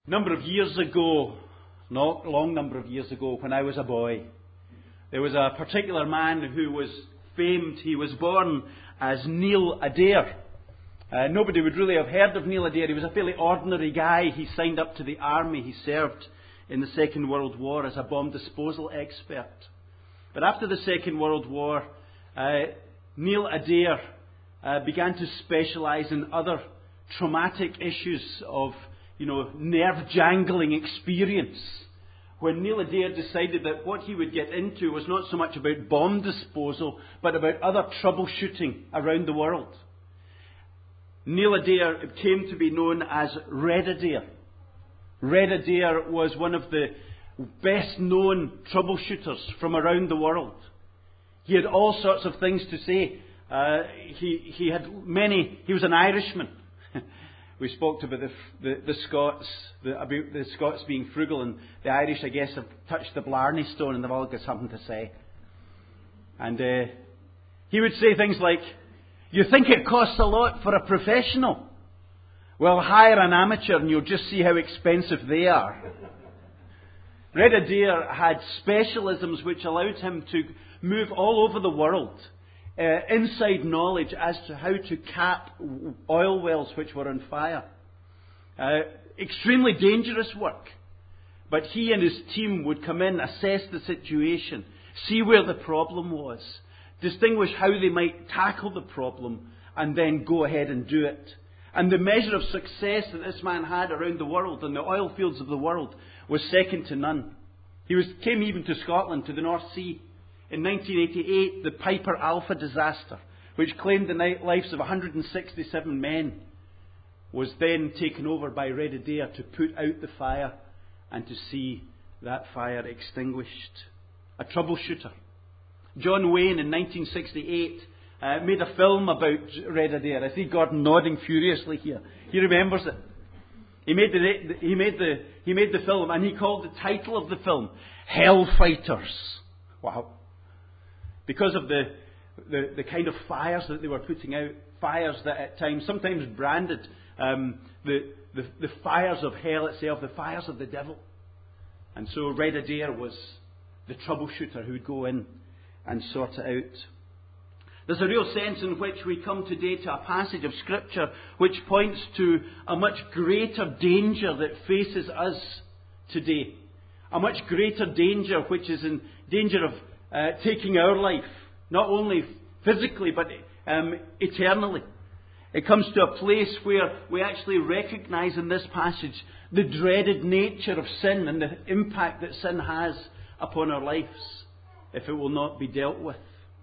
Number of years ago, not a long number of years ago, when I was a boy, there was a particular man who was famed. He was born as Neil Adair. Nobody would really have heard of Neil Adair. He was a fairly ordinary guy. He signed up to the army. He served in the Second World War as a bomb disposal expert. But after the Second World War, Neil Adair began to specialise in other traumatic issues of, nerve-jangling experience. When Neil Adair decided that what he would get into was not so much about bomb disposal, but about other troubleshooting around the world. Neil Adair came to be known as Red Adair. Red Adair was one of the best-known troubleshooters from around the world. He had all sorts of things to say. He was an Irishman. We spoke about the Scots, about the Scots being frugal, and the Irish, I guess, have touched the Blarney Stone and they've all got something to say. And he would say things like, "You think it costs a lot for a professional? Well, hire an amateur and you'll just see how expensive they are." Red Adair had specialisms which allowed him to move all over the world. Inside knowledge as to how to cap oil wells which were on fire. Extremely dangerous work. But he and his team would come in, assess the situation, see where the problem was, distinguish how they might tackle the problem, and then go ahead and do it. And the measure of success that this man had around the world, in the oil fields of the world, was second to none. He came even to Scotland, to the North Sea. In 1988, the Piper Alpha disaster, which claimed the lives of 167 men, was then taken over by Red Adair to put out the fire and to see that fire extinguished. A troubleshooter. John Wayne in 1968 made a film about Red Adair. I see Gordon nodding furiously here. He remembers it. He made the film, and he called the title of the film Hellfighters. Wow. Because of the kind of fires that they were putting out, fires that at times, sometimes branded the fires of hell itself, the fires of the devil. And so Red Adair was the troubleshooter who would go in and sort it out. There's a real sense in which we come today to a passage of Scripture which points to a much greater danger that faces us today. A much greater danger which is in danger of taking our life, not only physically but eternally. It comes to a place where we actually recognise in this passage the dreaded nature of sin and the impact that sin has upon our lives if it will not be dealt with.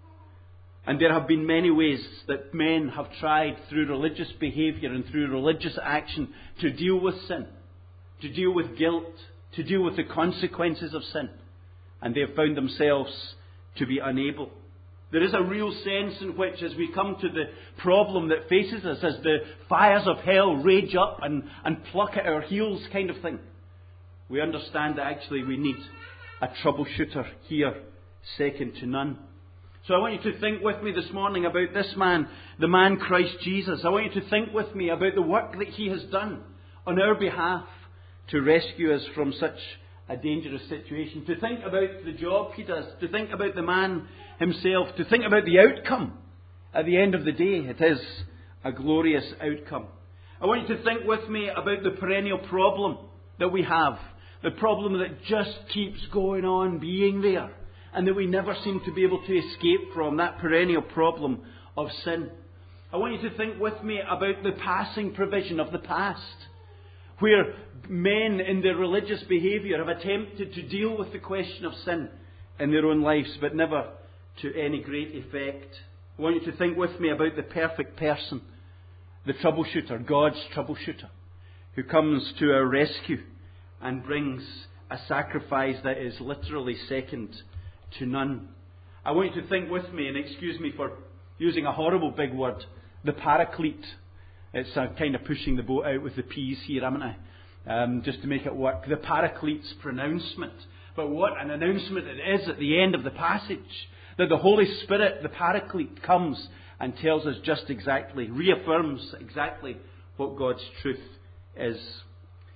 And there have been many ways that men have tried through religious behaviour and through religious action to deal with sin, to deal with guilt, to deal with the consequences of sin. And they have found themselves to be unable. There is a real sense in which, as we come to the problem that faces us, as the fires of hell rage up and pluck at our heels kind of thing, we understand that actually we need a troubleshooter here, second to none. So I want you to think with me this morning about this man, the man Christ Jesus. I want you to think with me about the work that He has done on our behalf to rescue us from such a dangerous situation. To think about the job He does. To think about the man himself. To think about the outcome. At the end of the day, it is a glorious outcome. I want you to think with me about the perennial problem that we have. The problem that just keeps going on being there, and that we never seem to be able to escape from, that perennial problem of sin. I want you to think with me about the passing provision of the past, where men in their religious behaviour have attempted to deal with the question of sin in their own lives, but never to any great effect. I want you to think with me about the perfect person, the troubleshooter, God's troubleshooter, who comes to our rescue and brings a sacrifice that is literally second to none. I want you to think with me, and excuse me for using a horrible big word, the paraclete. It's kind of pushing the boat out with the P's here, haven't I? Just to make it work. The paraclete's pronouncement. But what an announcement it is at the end of the passage. That the Holy Spirit, the paraclete, comes and tells us just exactly, reaffirms exactly what God's truth is.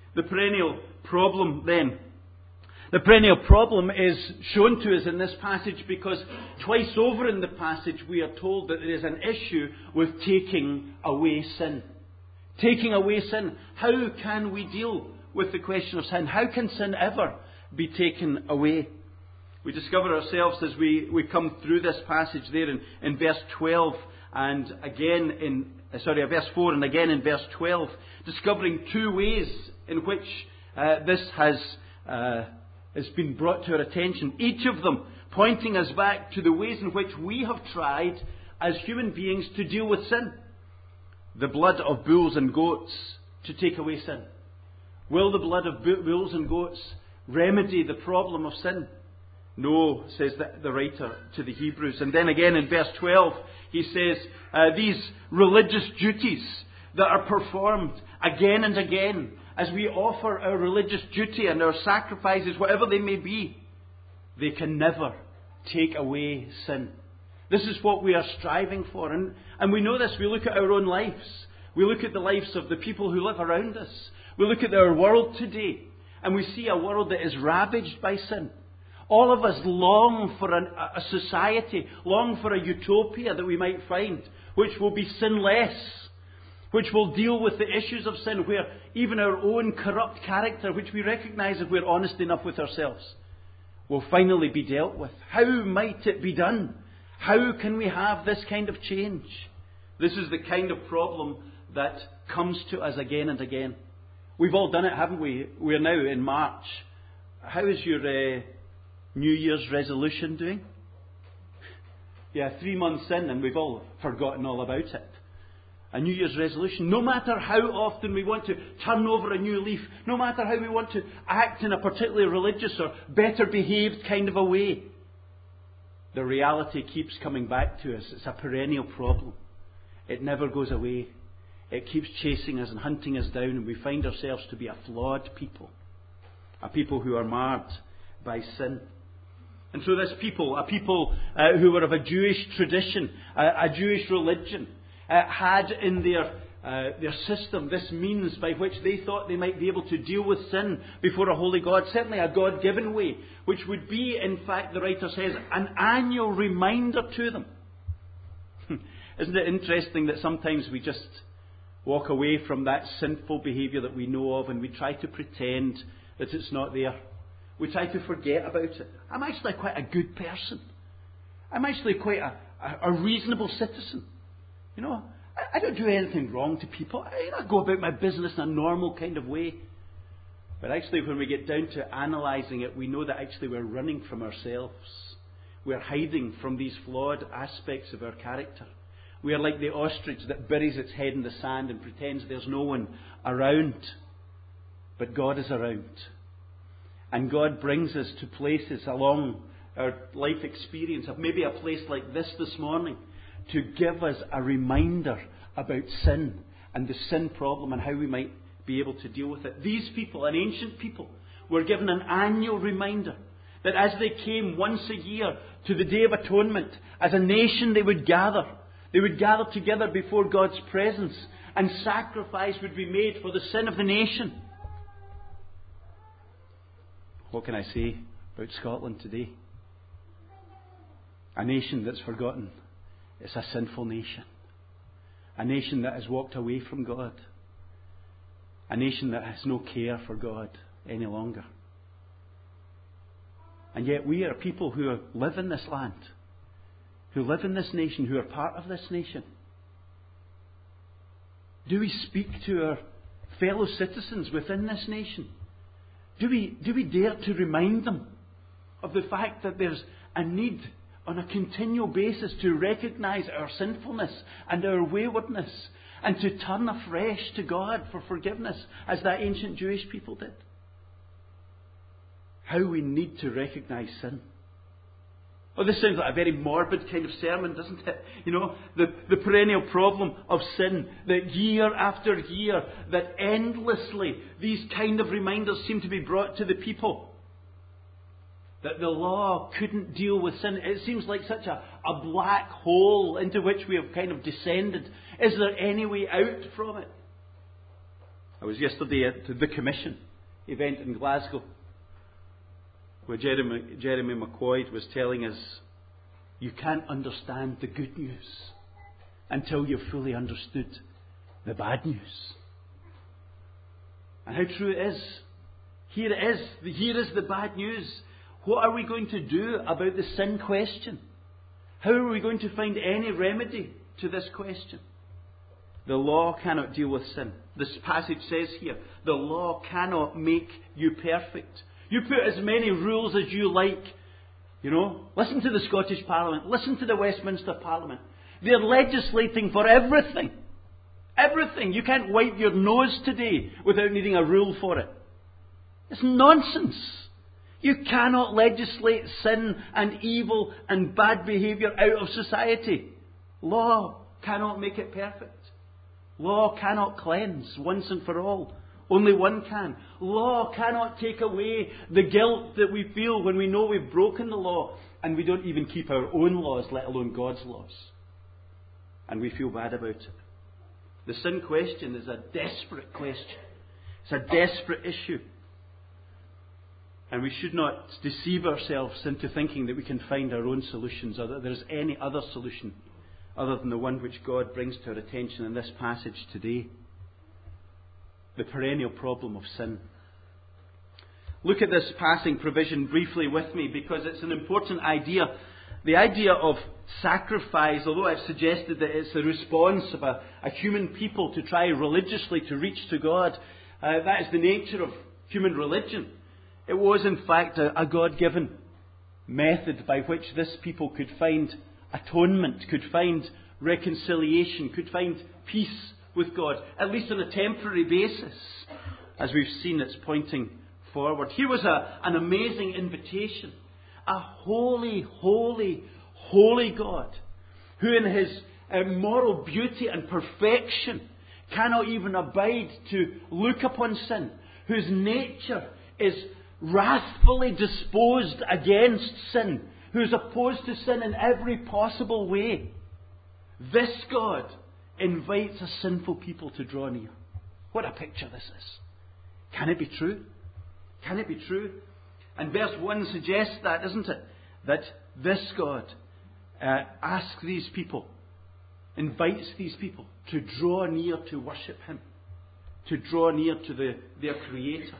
The perennial problem then. The perennial problem is shown to us in this passage because twice over in the passage we are told that there is an issue with taking away sin. Taking away sin. How can we deal with the question of sin? How can sin ever be taken away? We discover ourselves as we come through this passage there in verse 12 and again in verse 4 and again in verse 12, discovering two ways in which this has been brought to our attention. Each of them pointing us back to the ways in which we have tried as human beings to deal with sin. The blood of bulls and goats to take away sin. Will the blood of bulls and goats remedy the problem of sin? No, says the writer to the Hebrews. And then again in verse 12, he says, these religious duties that are performed again and again as we offer our religious duty and our sacrifices, whatever they may be, they can never take away sin. This is what we are striving for. And we know this. We look at our own lives. We look at the lives of the people who live around us. We look at our world today, and we see a world that is ravaged by sin. All of us long for a society, long for a utopia that we might find, which will be sinless, which will deal with the issues of sin, where even our own corrupt character, which we recognise if we're honest enough with ourselves, will finally be dealt with. How might it be done? How can we have this kind of change? This is the kind of problem that comes to us again and again. We've all done it, haven't we? We're now in March. How is your New Year's resolution doing? Yeah, 3 months in and we've all forgotten all about it. A New Year's resolution. No matter how often we want to turn over a new leaf, no matter how we want to act in a particularly religious or better behaved kind of a way, the reality keeps coming back to us. It's a perennial problem. It never goes away. It keeps chasing us and hunting us down, and we find ourselves to be a flawed people. A people who are marred by sin. And so this people, a people who were of a Jewish tradition, a Jewish religion, had in their system this means by which they thought they might be able to deal with sin before a holy God, certainly a God-given way, which would be, in fact, the writer says, an annual reminder to them. Isn't it interesting that sometimes we just walk away from that sinful behaviour that we know of and we try to pretend that it's not there? We try to forget about it. I'm actually quite a good person. I'm actually quite a reasonable citizen. You know, I don't do anything wrong to people. I go about my business in a normal kind of way. But actually, when we get down to analysing it, we know that actually we're running from ourselves. We're hiding from these flawed aspects of our character. We are like the ostrich that buries its head in the sand and pretends there's no one around. But God is around. And God brings us to places along our life experience, of maybe a place like this morning, to give us a reminder about sin and the sin problem and how we might be able to deal with it. These people, an ancient people, were given an annual reminder that as they came once a year to the Day of Atonement, as a nation they would gather. They would gather together before God's presence, and sacrifice would be made for the sin of the nation. What can I say about Scotland today? A nation that's forgotten. It's a sinful nation. A nation that has walked away from God. A nation that has no care for God any longer. And yet we are people who live in this land, who live in this nation, who are part of this nation. Do we speak to our fellow citizens within this nation? Do we dare to remind them of the fact that there's a need on a continual basis to recognise our sinfulness and our waywardness and to turn afresh to God for forgiveness as that ancient Jewish people did? How we need to recognise sin. Oh, this sounds like a very morbid kind of sermon, doesn't it? You know, the perennial problem of sin, that year after year, that endlessly these kind of reminders seem to be brought to the people. That the law couldn't deal with sin. It seems like such a black hole into which we have kind of descended. Is there any way out from it? I was yesterday at the Commission event in Glasgow, where Jeremy McQuoid was telling us, you can't understand the good news until you've fully understood the bad news. And how true it is. Here it is. Here is the bad news. What are we going to do about the sin question? How are we going to find any remedy to this question? The law cannot deal with sin. This passage says here, the law cannot make you perfect. You put as many rules as you like. Listen to the Scottish Parliament. Listen to the Westminster Parliament. They're legislating for everything. Everything. You can't wipe your nose today without needing a rule for it. It's nonsense. You cannot legislate sin and evil and bad behaviour out of society. Law cannot make it perfect. Law cannot cleanse once and for all. Only one can. Law cannot take away the guilt that we feel when we know we've broken the law and we don't even keep our own laws, let alone God's laws. And we feel bad about it. The sin question is a desperate question. It's a desperate issue. And we should not deceive ourselves into thinking that we can find our own solutions or that there's any other solution other than the one which God brings to our attention in this passage today. The perennial problem of sin. Look at this passing provision briefly with me, because it's an important idea. The idea of sacrifice, although I've suggested that it's the response of a human people to try religiously to reach to God, that is the nature of human religion. It was in fact a God-given method by which this people could find atonement, could find reconciliation, could find peace with God, at least on a temporary basis. As we've seen, it's pointing forward. Here was an amazing invitation. A holy, holy, holy God, who in His moral beauty and perfection cannot even abide to look upon sin, whose nature is wrathfully disposed against sin, who is opposed to sin in every possible way. This God invites a sinful people to draw near. What a picture this is. Can it be true? Can it be true? And verse 1 suggests that, doesn't it? That this God asks these people, invites these people to draw near to worship Him, to draw near to their Creator.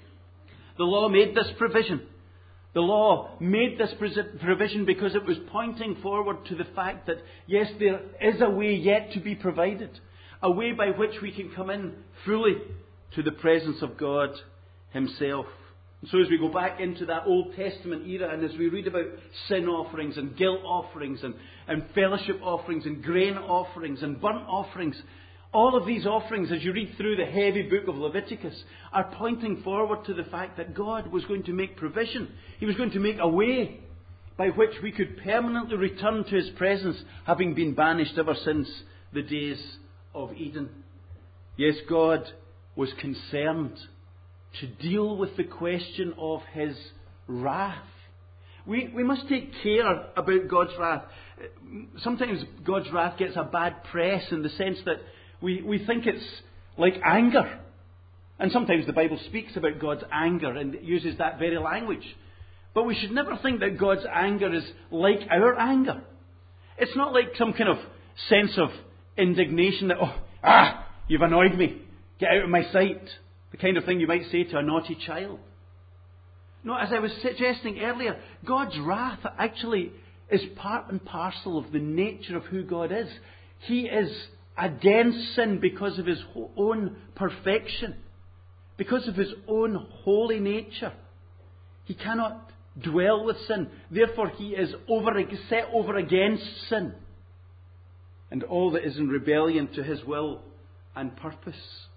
The law made this provision. The law made this provision because it was pointing forward to the fact that, yes, there is a way yet to be provided. A way by which we can come in fully to the presence of God Himself. And so as we go back into that Old Testament era, and as we read about sin offerings and guilt offerings and fellowship offerings and grain offerings and burnt offerings, all of these offerings, as you read through the heavy book of Leviticus, are pointing forward to the fact that God was going to make provision. He was going to make a way by which we could permanently return to His presence, having been banished ever since the days of Eden. Yes, God was concerned to deal with the question of His wrath. We must take care about God's wrath. Sometimes God's wrath gets a bad press in the sense that we think it's like anger. And sometimes the Bible speaks about God's anger and uses that very language. But we should never think that God's anger is like our anger. It's not like some kind of sense of indignation that, you've annoyed me, get out of my sight. The kind of thing you might say to a naughty child. No, as I was suggesting earlier, God's wrath actually is part and parcel of the nature of who God is. He is against sin because of His own perfection, because of His own holy nature. He cannot dwell with sin. Therefore, He is set over against sin and all that is in rebellion to His will and purpose.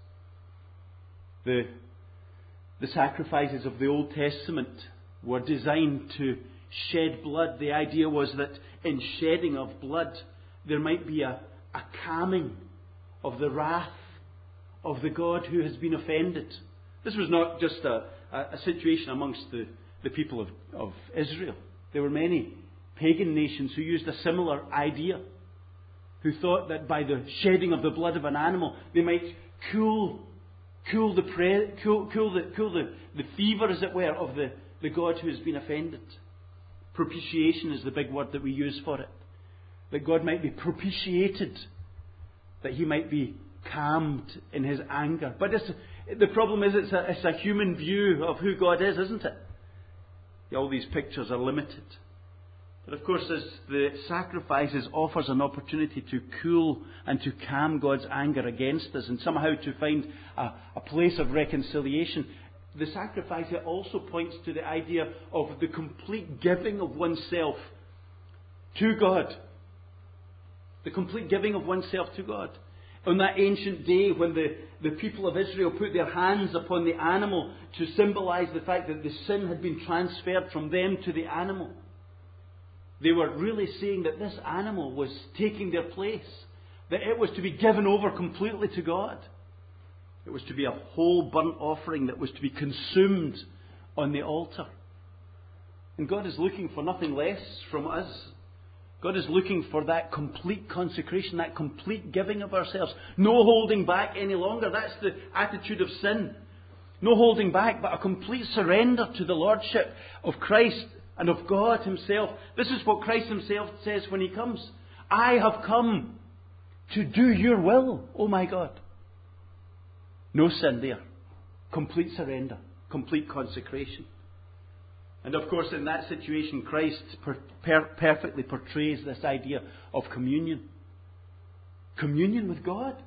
The sacrifices of the Old Testament were designed to shed blood. The idea was that in shedding of blood there might be a calming of the wrath of the God who has been offended. This was not just a situation amongst the people of Israel. There were many pagan nations who used a similar idea, who thought that by the shedding of the blood of an animal they might cool cool the fever, as it were, of the God who has been offended. Propitiation is the big word that we use for it. That God might be propitiated, that He might be calmed in His anger. But the problem is it's a human view of who God is, isn't it? All these pictures are limited. But of course, as the sacrifices offers an opportunity to cool and to calm God's anger against us and somehow to find a place of reconciliation, the sacrifice also points to the idea of the complete giving of oneself to God. The complete giving of oneself to God. On that ancient day when the people of Israel put their hands upon the animal to symbolize the fact that the sin had been transferred from them to the animal, they were really saying that this animal was taking their place, that it was to be given over completely to God. It was to be a whole burnt offering that was to be consumed on the altar. And God is looking for nothing less from us. God is looking for that complete consecration, that complete giving of ourselves. No holding back any longer. That's the attitude of sin. No holding back, but a complete surrender to the Lordship of Christ and of God Himself. This is what Christ Himself says when He comes. I have come to do your will, oh my God. No sin there. Complete surrender. Complete consecration. And of course, in that situation, Christ perfectly portrays this idea of communion. Communion with God.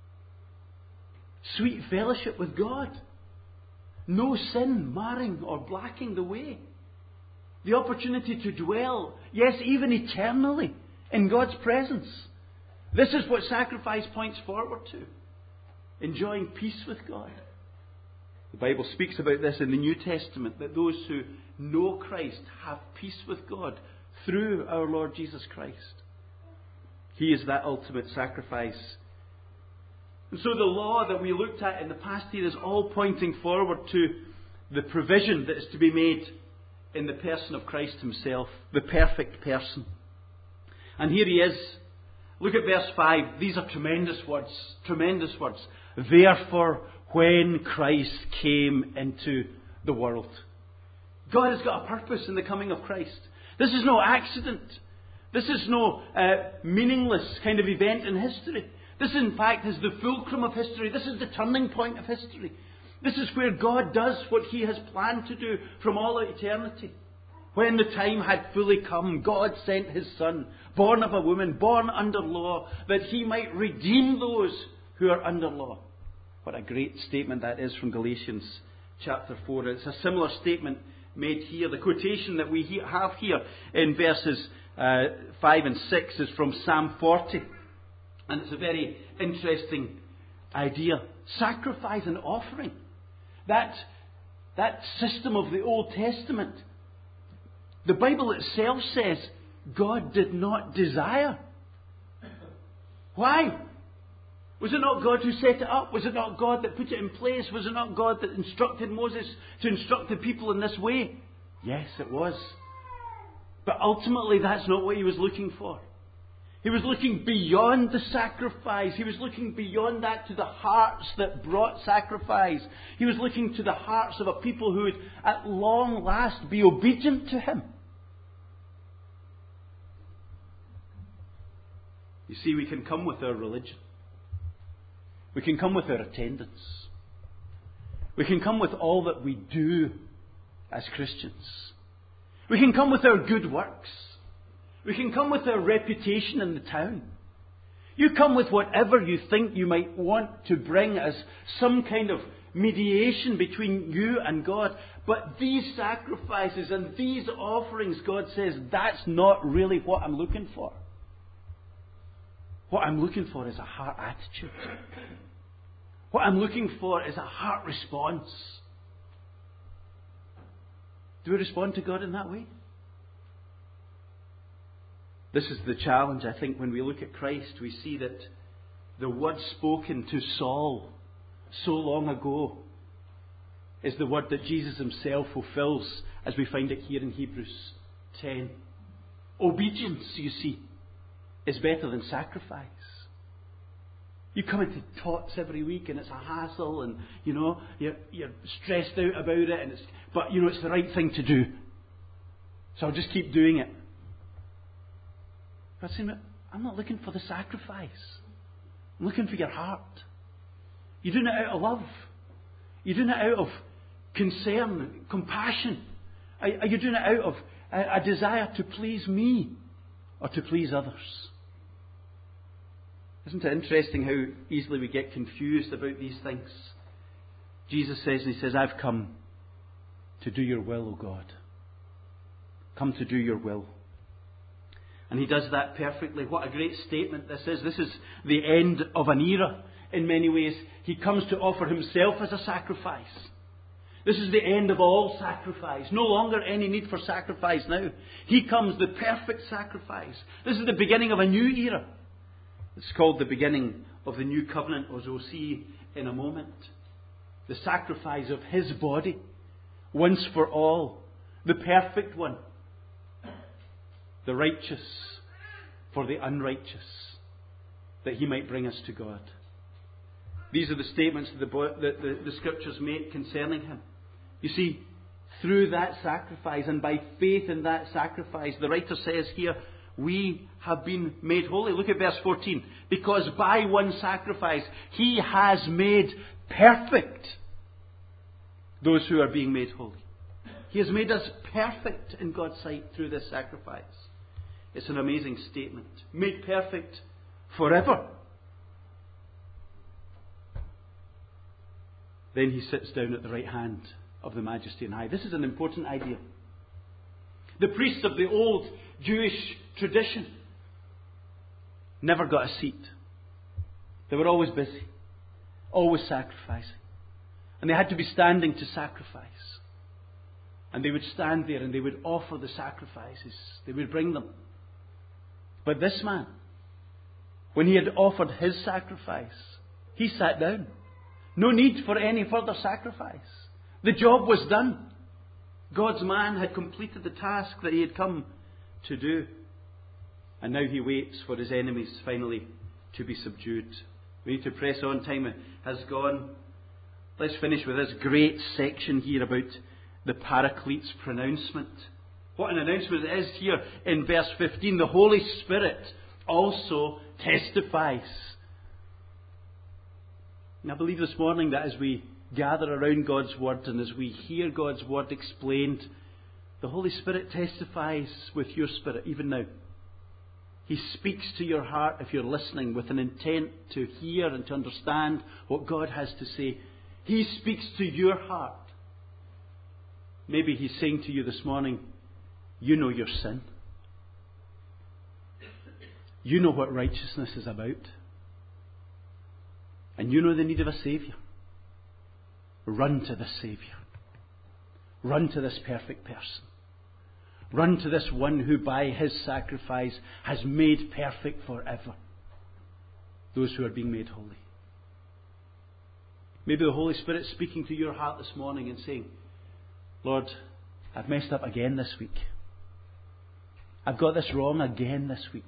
Sweet fellowship with God. No sin marring or blacking the way. The opportunity to dwell, yes, even eternally, in God's presence. This is what sacrifice points forward to. Enjoying peace with God. The Bible speaks about this in the New Testament, that those who know Christ have peace with God through our Lord Jesus Christ. He is that ultimate sacrifice. And so the law that we looked at in the past here is all pointing forward to the provision that is to be made in the person of Christ Himself, the perfect person. And here He is. Look at verse 5. These are tremendous words. Tremendous words. Therefore, when Christ came into the world. God has got a purpose in the coming of Christ. This is no accident. This is no meaningless kind of event in history. This, in fact, is the fulcrum of history. This is the turning point of history. This is where God does what He has planned to do from all eternity. When the time had fully come, God sent His Son, born of a woman, born under law, that He might redeem those who are under law. What a great statement that is from Galatians chapter 4. It's a similar statement made here. The quotation that we have here in verses 5 and 6 is from Psalm 40. And it's a very interesting idea. Sacrifice and offering. That system of the Old Testament, the Bible itself says God did not desire. Why? Was it not God who set it up? Was it not God that put it in place? Was it not God that instructed Moses to instruct the people in this way? Yes, it was. But ultimately, that's not what He was looking for. He was looking beyond the sacrifice. He was looking beyond that to the hearts that brought sacrifice. He was looking to the hearts of a people who would at long last be obedient to Him. You see, we can come with our religion. We can come with our attendance. We can come with all that we do as Christians. We can come with our good works. We can come with our reputation in the town. You come with whatever you think you might want to bring as some kind of mediation between you and God. But these sacrifices and these offerings, God says, that's not really what I'm looking for. What I'm looking for is a heart attitude. What I'm looking for is a heart response. Do we respond to God in that way? This is the challenge, I think, when we look at Christ. We see that the word spoken to Saul so long ago is the word that Jesus Himself fulfills, as we find it here in Hebrews 10. Obedience, you see, is better than sacrifice. You come into tots every week and it's a hassle and, you're stressed out about it but it's the right thing to do. So I'll just keep doing it. But I'm not looking for the sacrifice. I'm looking for your heart. You're doing it out of love. You're doing it out of concern, compassion. Are you doing it out of a desire to please me or to please others? Isn't it interesting how easily we get confused about these things? Jesus says, and He says, I've come to do your will, O God. Come to do your will. And He does that perfectly. What a great statement this is. This is the end of an era in many ways. He comes to offer Himself as a sacrifice. This is the end of all sacrifice. No longer any need for sacrifice now. He comes, the perfect sacrifice. This is the beginning of a new era. It's called the beginning of the new covenant, as we'll see in a moment. The sacrifice of His body, once for all. The perfect one. The righteous for the unrighteous, that He might bring us to God. These are the statements that the Scriptures make concerning Him. You see, through that sacrifice and by faith in that sacrifice, the writer says here, we have been made holy. Look at verse 14. Because by one sacrifice, He has made perfect those who are being made holy. He has made us perfect in God's sight through this sacrifice. It's an amazing statement. Made perfect forever. Then He sits down at the right hand of the Majesty on high. This is an important idea. The priests of the old Jewish tradition never got a seat. They were always busy, always sacrificing. And they had to be standing to sacrifice. And they would stand there and they would offer the sacrifices. They would bring them. But this man, when he had offered his sacrifice, he sat down. No need for any further sacrifice. The job was done. God's man had completed the task that He had come to do. And now He waits for His enemies finally to be subdued. We need to press on. Time has gone. Let's finish with this great section here about the Paraclete's pronouncement. What an announcement it is here in verse 15. The Holy Spirit also testifies. And I believe this morning that as we gather around God's Word and as we hear God's Word explained, the Holy Spirit testifies with your spirit even now. He speaks to your heart if you're listening with an intent to hear and to understand what God has to say. He speaks to your heart. Maybe He's saying to you this morning, you know your sin. You know what righteousness is about. And you know the need of a Saviour. Run to this Saviour. Run to this perfect person. Run to this one who by His sacrifice has made perfect forever those who are being made holy. Maybe the Holy Spirit is speaking to your heart this morning and saying, Lord, I've messed up again this week. I've got this wrong again this week.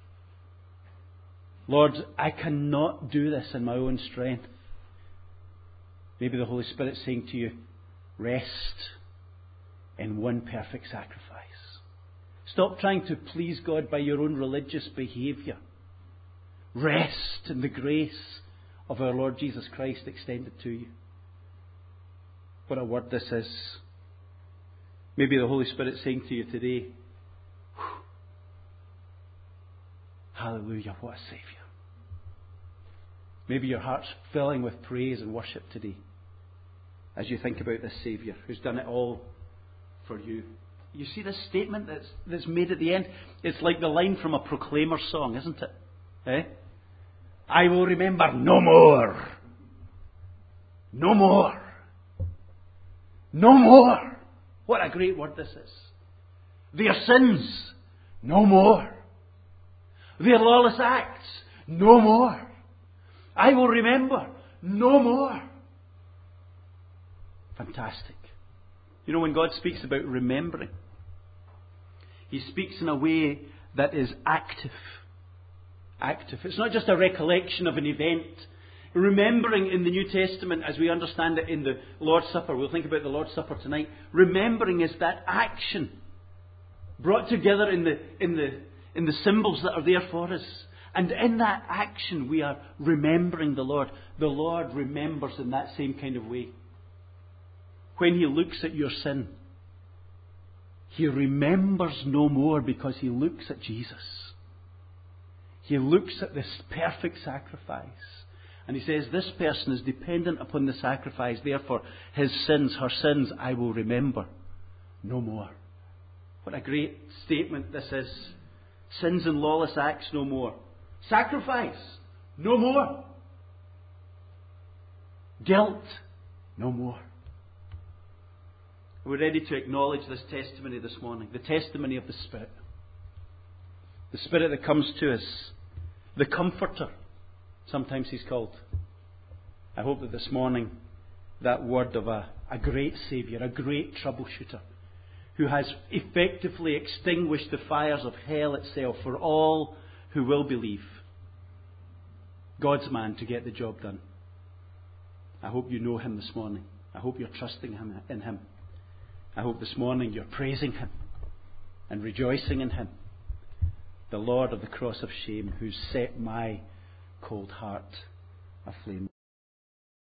Lord, I cannot do this in my own strength. Maybe the Holy Spirit is saying to you, rest in one perfect sacrifice. Stop trying to please God by your own religious behaviour. Rest in the grace of our Lord Jesus Christ extended to you. What a word this is. Maybe the Holy Spirit is saying to you today, hallelujah, what a Saviour. Maybe your heart's filling with praise and worship today as you think about this Saviour who's done it all for you. You see this statement that's made at the end? It's like the line from a Proclaimer song, isn't it? Eh? I will remember no more. No more. No more. What a great word this is. Their sins, no more. Their lawless acts, no more. I will remember no more. Fantastic. You know, when God speaks about remembering, He speaks in a way that is active. active. It's not just a recollection of an event. Remembering in the New Testament, as we understand it in the Lord's Supper, we'll think about the Lord's Supper tonight. Remembering is that action brought together in the symbols that are there for us. And in that action we are remembering the Lord. The Lord remembers in that same kind of way. When He looks at your sin, He remembers no more because He looks at Jesus. He looks at this perfect sacrifice. And He says, this person is dependent upon the sacrifice. Therefore, his sins, her sins, I will remember no more. What a great statement this is. Sins and lawless acts no more. Sacrifice no more. Guilt no more. We're ready to acknowledge this testimony this morning. The testimony of the Spirit. The Spirit that comes to us. The Comforter, sometimes He's called. I hope that this morning that word of a great Saviour, a great troubleshooter, who has effectively extinguished the fires of hell itself for all who will believe. God's man to get the job done. I hope you know Him this morning. I hope you're trusting in Him. I hope this morning you're praising Him and rejoicing in Him. The Lord of the cross of shame, who's set my cold heart aflame.